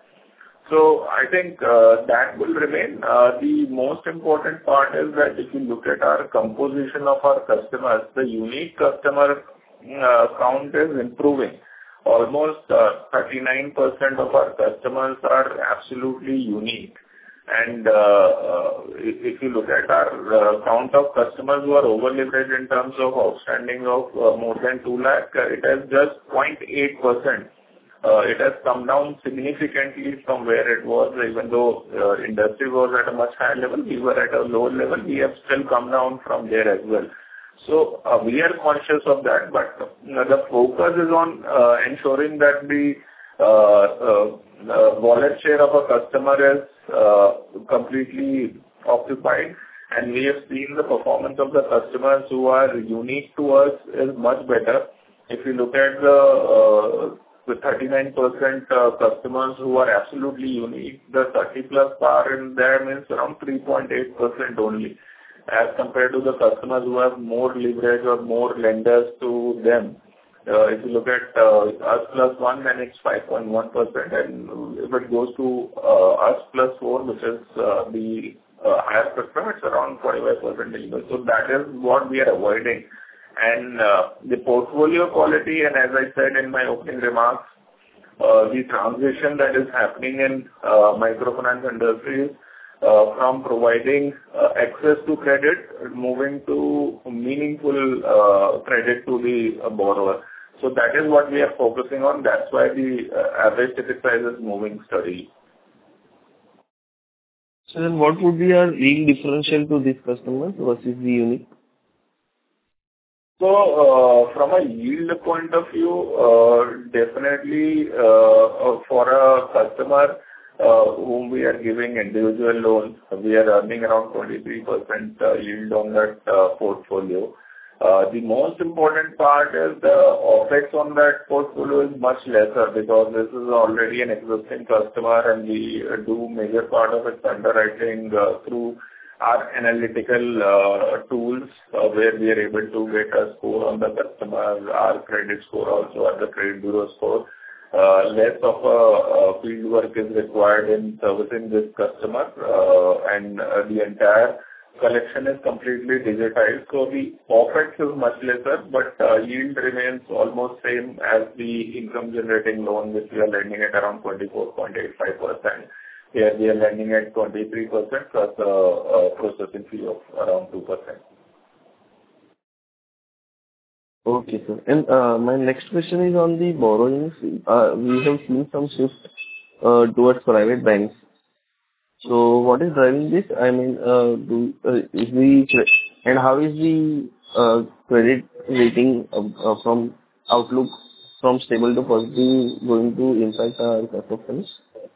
So I think uh, that will remain. Uh, the most important part is that if you look at our composition of our customers, the unique customer uh, count is improving. Almost uh, thirty-nine percent of our customers are absolutely unique. And uh, uh, if you look at our uh, count of customers who are over-leveraged in terms of outstanding of uh, more than two lakh, uh, it has just zero point eight percent. Uh, it has come down significantly from where it was, even though uh, industry was at a much higher level, we were at a lower level, we have still come down from there as well. So uh, we are conscious of that, but you know, the focus is on uh, ensuring that the uh, uh, uh, wallet share of a customer is uh, completely occupied, and we have seen the performance of the customers who are unique to us is much better. If you look at the uh, the thirty-nine percent uh, customers who are absolutely unique, the thirty plus par in there means around three point eight percent only, as compared to the customers who have more leverage or more lenders to them. Uh, if you look at uh, us plus one, then it's five point one percent, and if it goes to uh, us plus four, which is uh, the uh, higher spectrum, it's around forty-five percent illegal. So that is what we are avoiding. And uh, the portfolio quality, and as I said in my opening remarks, uh, the transition that is happening in uh, microfinance industries uh, from providing uh, access to credit, moving to meaningful uh, credit to the uh, borrower. So that is what we are focusing on. That's why the uh, average ticket size is moving steadily. So then what would be our yield differential to these customers versus the unique? So, uh, from a yield point of view, uh, definitely, uh, for a customer uh, whom we are giving individual loans, we are earning around twenty-three percent uh, yield on that uh, portfolio. Uh, The most important part is the OpEx on that portfolio is much lesser because this is already an existing customer, and we uh, do major part of its underwriting uh, through our analytical uh, tools, uh, where we are able to get a score on the customer, our credit score also, or the credit bureau score. Uh, Less of a uh, field work is required in servicing this customer, uh, and uh, the entire collection is completely digitized. So the OpEx is much lesser, but uh, yield remains almost same as the income generating loan, which we are lending at around twenty-four point eight five percent. Here we are lending at twenty-three percent plus a, a processing fee of around two percent. Okay, sir. And uh, my next question is on the borrowings. Uh, we have seen some shift uh, towards private banks. So what is driving this? I mean, uh, do, uh, is the and how is the uh, credit rating uh, uh, from outlook from stable to positive going to impact our cost of funds?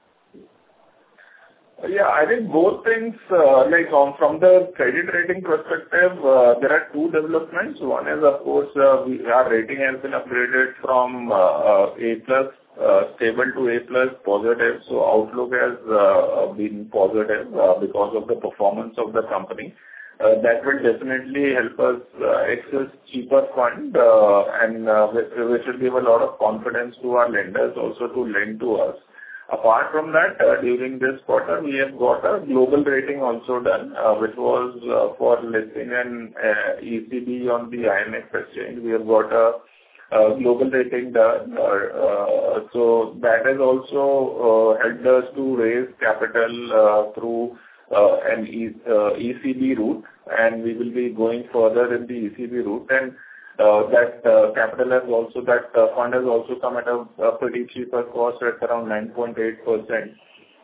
Yeah, I think both things, uh, like on from the credit rating perspective, uh, there are two developments. One is, of course, uh, we, our rating has been upgraded from uh, uh, A plus uh, stable to A plus positive. So outlook has uh, been positive uh, because of the performance of the company. Uh, that will definitely help us uh, access cheaper fund, uh, and uh, which, which will give a lot of confidence to our lenders also to lend to us. Apart from that, uh, during this quarter, we have got a global rating also done, uh, which was uh, for listing an uh, E C B on the I M X exchange. We have got a, a global rating done. Uh, uh, so that has also uh, helped us to raise capital uh, through uh, an e, uh, E C B route, and we will be going further in the E C B route. And Uh, that uh, capital has also, that uh, fund has also come at a, a pretty cheaper cost at around nine point eight percent.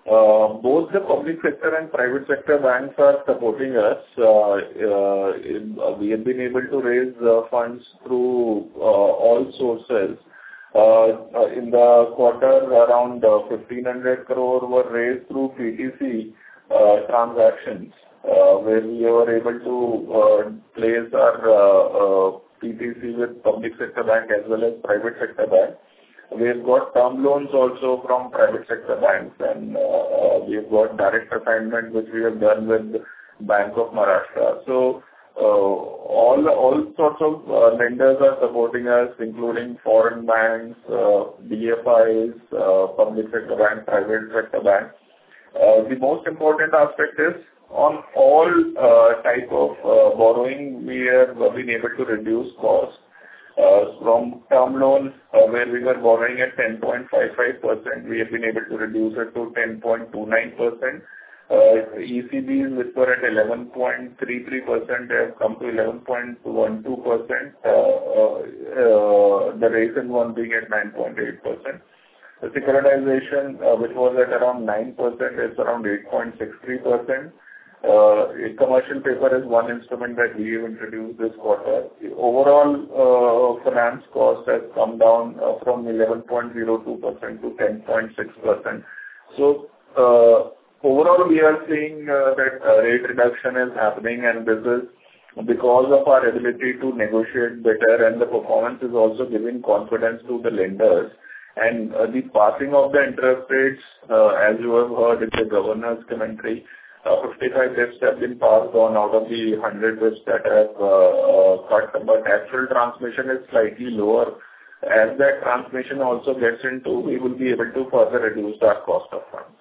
Uh, both the public sector and private sector banks are supporting us. Uh, uh, we have been able to raise uh, funds through uh, all sources. Uh, uh, in the quarter, around uh, fifteen hundred crore were raised through P T C uh, transactions, uh, where we were able to uh, place our uh, uh, P T C with public sector bank as well as private sector bank. We've got term loans also from private sector banks, and uh, uh, we've got direct assignment, which we have done with Bank of Maharashtra. So, uh, all all sorts of uh, lenders are supporting us, including foreign banks, uh, D F Is, uh, public sector bank, private sector bank. Uh, The most important aspect is on all uh, type of uh, borrowing, we have been able to reduce costs. Uh, From term loans, uh, where we were borrowing at ten point five five percent, we have been able to reduce it to ten point two nine percent. Uh, E C Bs, which were at eleven point three three percent, have come to eleven point one two percent. Uh, uh, uh, The recent one being at nine point eight percent. The securitization, uh, which was at around nine percent, is around eight point six three percent. Uh, Commercial paper is one instrument that we have introduced this quarter. The overall uh, finance cost has come down uh, from eleven point zero two percent to ten point six percent. So, uh, overall, we are seeing uh, that uh, rate reduction is happening, and this is because of our ability to negotiate better, and the performance is also giving confidence to the lenders. And uh, the passing of the interest rates, uh, as you have heard in the governor's commentary, Uh, fifty-five basis points have been passed on out of the one hundred basis points that have uh, uh, cut, but actual transmission is slightly lower. As that transmission also gets into, we will be able to further reduce our cost of funds.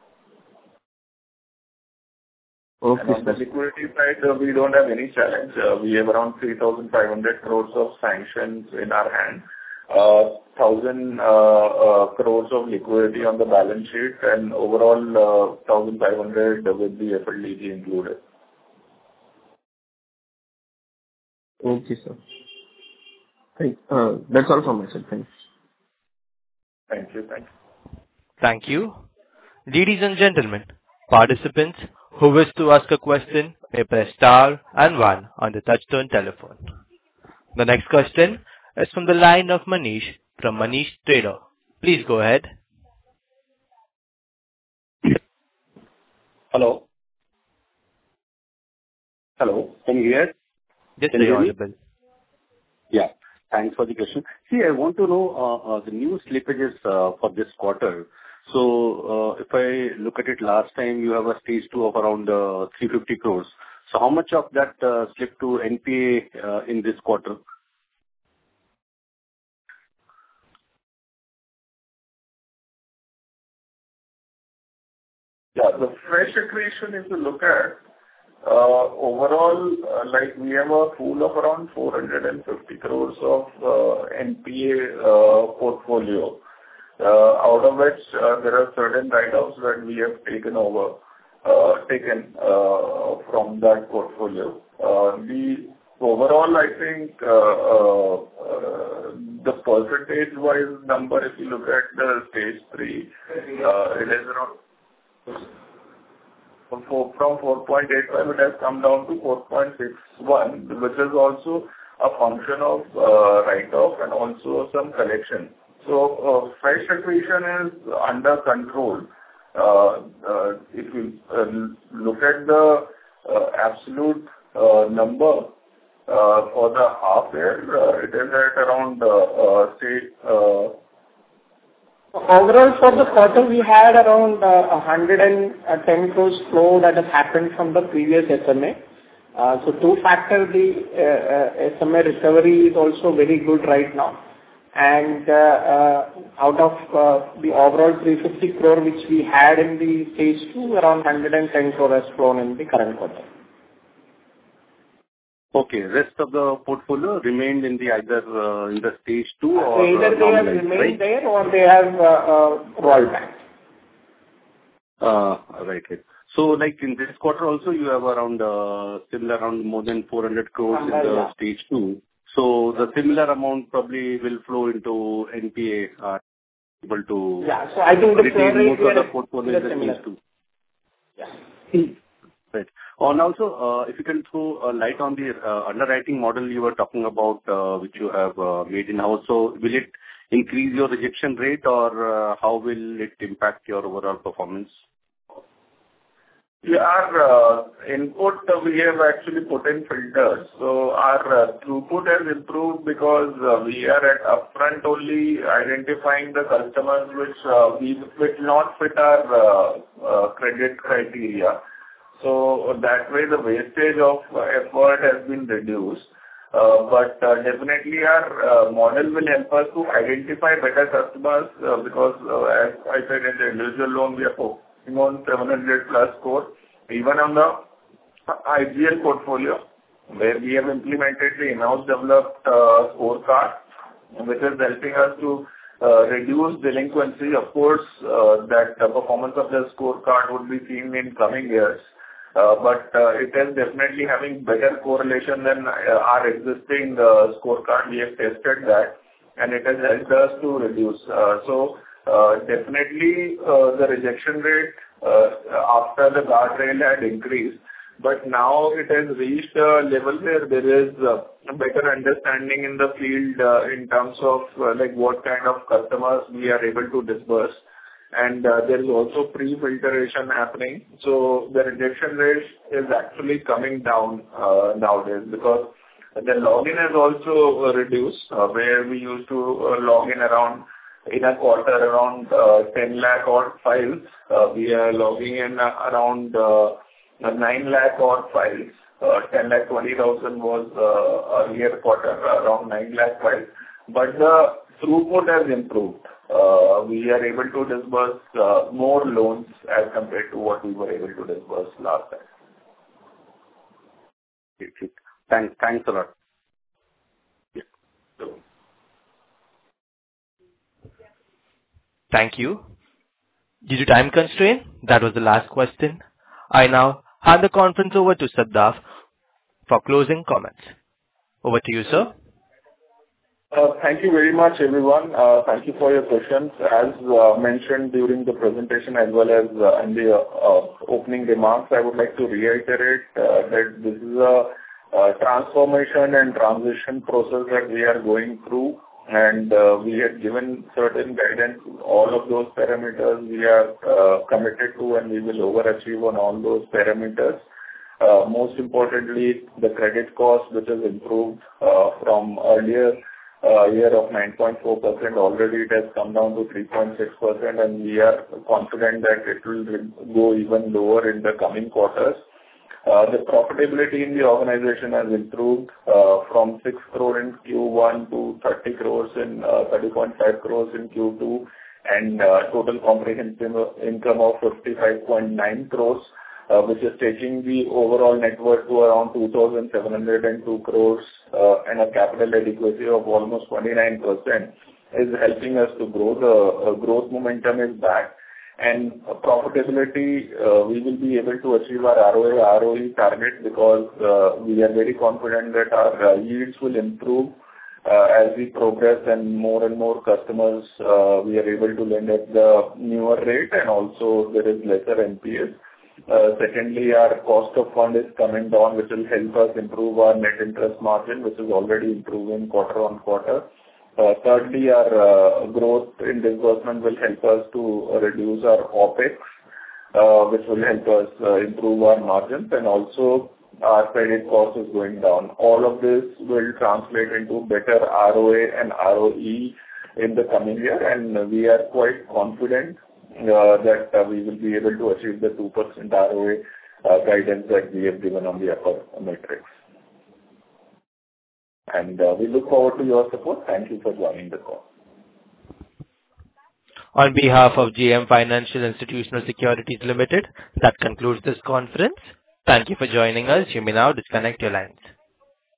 Okay, and on the liquidity side, uh, we don't have any challenge. Uh, we have around three thousand five hundred crores of sanctions in our hand. Uh, one thousand uh, uh, crores of liquidity on the balance sheet, and overall uh, one thousand five hundred with the F L D G included. Okay, sir. Thank, uh, that's all from my side. Thanks. Thank you. Thank you. Thank you. Ladies and gentlemen, participants who wish to ask a question may press star and one on the touchtone telephone. The next question is from the line of Manish from Manish Trader. Please go ahead. Hello. Hello. Can you hear? Yes, Can you you're hear me? audible. Yeah. Thanks for the question. See, I want to know uh, uh, the new slippages uh, for this quarter. So, uh, if I look at it, last time you have a stage two of around uh, three hundred fifty crores. So how much of that uh, slipped to N P A uh, in this quarter? Yeah, the fresh accretion, if you look at, uh, overall, uh, like we have a pool of around four hundred fifty crores of uh, N P A uh, portfolio, uh, out of which uh, there are certain write-offs that we have taken over, uh, taken uh, from that portfolio. Uh, The overall, I think, uh, uh, uh, the percentage-wise number, if you look at the stage three, uh, it is around From four point eight five, it has come down to four point six one, which is also a function of uh, write-off and also some collection. So, uh, fresh accretion is under control. Uh, uh, If you uh, look at the uh, absolute uh, number uh, for the half year, uh, it is at around, uh, uh, say, uh, Overall, for the quarter, we had around uh, one hundred ten crores flow that has happened from the previous S M A. Uh, So two factors, the uh, uh, S M A recovery is also very good right now. And uh, uh, out of uh, the overall three hundred fifty crore which we had in the stage two, around one hundred ten crore has flown in the current quarter. Okay. Rest of the portfolio remained in the either uh, in the stage two or So either uh, they have normalized, remained right? there or they have uh, uh, rolled back. Uh, Right. Right. So, like in this quarter also, you have around uh, still around more than four hundred crores in Uh, the yeah. stage two. So the similar amount probably will flow into N P A uh, able to Yeah. So I think the churn retain rate most of the here portfolio is that similar. used to. Yeah. Right. And also, uh, if you can throw a light on the uh, underwriting model you were talking about, uh, which you have uh, made in-house. So will it increase your rejection rate, or uh, how will it impact your overall performance? Yeah, our uh, input, uh, we have actually put in filters. So our uh, throughput has improved because uh, we are at upfront only identifying the customers which uh, we will not fit our uh, uh, credit criteria. So that way, the wastage of uh, effort has been reduced. Uh, But uh, definitely our uh, model will help us to identify better customers, uh, because uh, as I said, in the individual loan, we are focusing on seven hundred plus score. Even on the I G L portfolio, where we have implemented the in-house developed uh, scorecard, which is helping us to uh, reduce delinquency. Of course, uh, that the performance of the scorecard would be seen in coming years. Uh, But uh, it is definitely having better correlation than uh, our existing uh, scorecard. We have tested that, and it has helped us to reduce. Uh, So uh, definitely, uh, the rejection rate uh, after the guardrail had increased, but now it has reached a level where there is uh, a better understanding in the field uh, in terms of uh, like what kind of customers we are able to disburse. And uh, there is also pre-filtration happening. So the rejection rate is actually coming down uh, nowadays, because the login has also uh, reduced, uh, where we used to uh, log in around, in a quarter, around uh, ten lakh odd files. Uh, We are logging in uh, around uh, nine lakh odd files. Uh, ten lakh twenty thousand was uh, earlier quarter, around nine lakh files. But the throughput has improved. Uh, we are able to disburse uh, more loans as compared to what we were able to disburse last time. Thanks. Thanks a lot. Yeah. So, Thank you. Due to time constraint, that was the last question. I now hand the conference over to Sadaf for closing comments. Over to you, sir. Uh, Thank you very much, everyone. Uh, Thank you for your questions. As uh, mentioned during the presentation as well as uh, in the uh, opening remarks, I would like to reiterate uh, that this is a uh, transformation and transition process that we are going through, and uh, we had given certain guidance. All of those parameters we are uh, committed to, and we will overachieve on all those parameters. Uh, Most importantly, the credit cost, which has improved uh, from earlier Uh, year of nine point four percent, already it has come down to three point six percent, and we are confident that it will go even lower in the coming quarters. Uh, the profitability in the organization has improved uh, from six crore in Q one to thirty crores in uh, thirty point five crores in Q two, and uh, total comprehensive income of fifty-five point nine crores. Uh, which is taking the overall net worth to around two thousand seven hundred two crores, uh, and a capital adequacy of almost twenty-nine percent, is helping us to grow. The uh, growth momentum is back. And uh, profitability, uh, we will be able to achieve our R O A, R O E target, because uh, we are very confident that our uh, yields will improve uh, as we progress, and more and more customers uh, we are able to lend at the newer rate, and also there is lesser N P S. Uh, Secondly, our cost of fund is coming down, which will help us improve our net interest margin, which is already improving quarter on quarter. Uh, Thirdly, our uh, growth in disbursement will help us to reduce our OpEx, uh, which will help us uh, improve our margins, and also our credit cost is going down. All of this will translate into better R O A and R O E in the coming year, and we are quite confident Uh, that uh, we will be able to achieve the two percent R O A uh, guidance that we have given on the upper metrics. And uh, we look forward to your support. Thank you for joining the call. On behalf of J M Financial Institutional Securities Limited, that concludes this conference. Thank you for joining us. You may now disconnect your lines.